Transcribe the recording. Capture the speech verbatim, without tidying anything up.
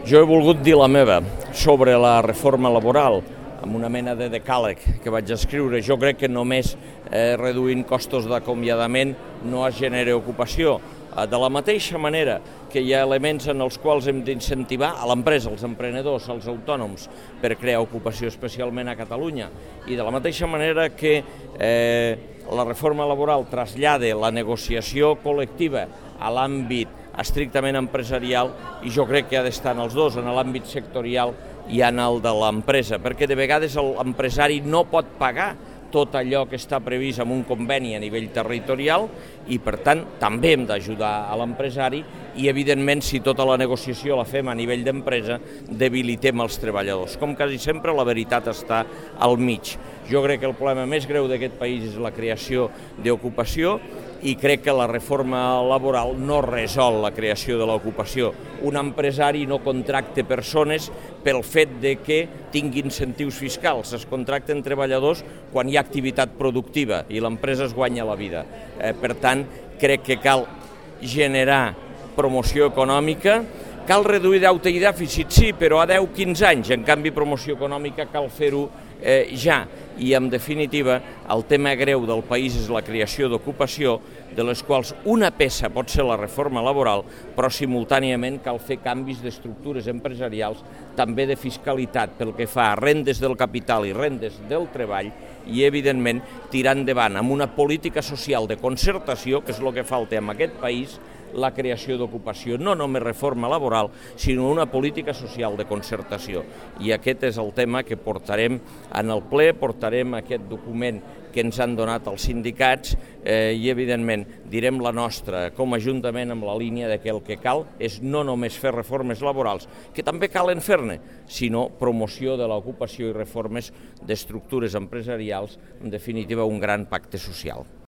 Jo he volgut dir la meva sobre la reforma laboral, amb una mena de decàleg que vaig escriure. Jo crec que només eh, reduint costos d'acomiadament no es genera ocupació. Eh, de la mateixa manera que hi ha elements en els quals hem d'incentivar a l'empresa, als emprenedors, als autònoms, per crear ocupació especialment a Catalunya. I de la mateixa manera que eh, la reforma laboral trasllada la negociació col·lectiva a l'àmbit estrictament empresarial, i jo crec que ha d'estar en els dos, en l'àmbit sectorial i en el de l'empresa, perquè de vegades l'empresari no pot pagar tot allò que està previst en un conveni a nivell territorial i, per tant, també hem d'ajudar a l'empresari i, evidentment, si tota la negociació la fem a nivell d'empresa, debilitem els treballadors. Com quasi sempre, la veritat està al mig. Jo crec que el problema més greu d'aquest país és la creació d'ocupació i crec que la reforma laboral no resol la creació de l'ocupació. Un empresari no contracta persones pel fet de que tingui incentius fiscals. Es contracten treballadors quan hi ha activitat productiva i l'empresa es guanya la vida. Eh, per tant, crec que cal generar promoció econòmica, cal reduir deute i dèficit, sí, però a deu a quinze anys. En canvi, promoció econòmica cal fer-ho eh, ja. I, en definitiva, el tema greu del país és la creació d'ocupació, de les quals una peça pot ser la reforma laboral, però simultàniament cal fer canvis d'estructures empresarials, també de fiscalitat pel que fa a rendes del capital i rendes del treball, i, evidentment, tirar endavant amb una política social de concertació, que és el que falta en aquest país, la creació d'ocupació, no només reforma laboral, sinó una política social de concertació. I aquest és el tema que portarem en el ple, portarem aquest document que ens han donat els sindicats eh, i, evidentment, direm la nostra com a Ajuntament amb la línia de que el que cal és no només fer reformes laborals, que també calen fer-ne, sinó promoció de l'ocupació i reformes d'estructures empresarials, en definitiva, un gran pacte social.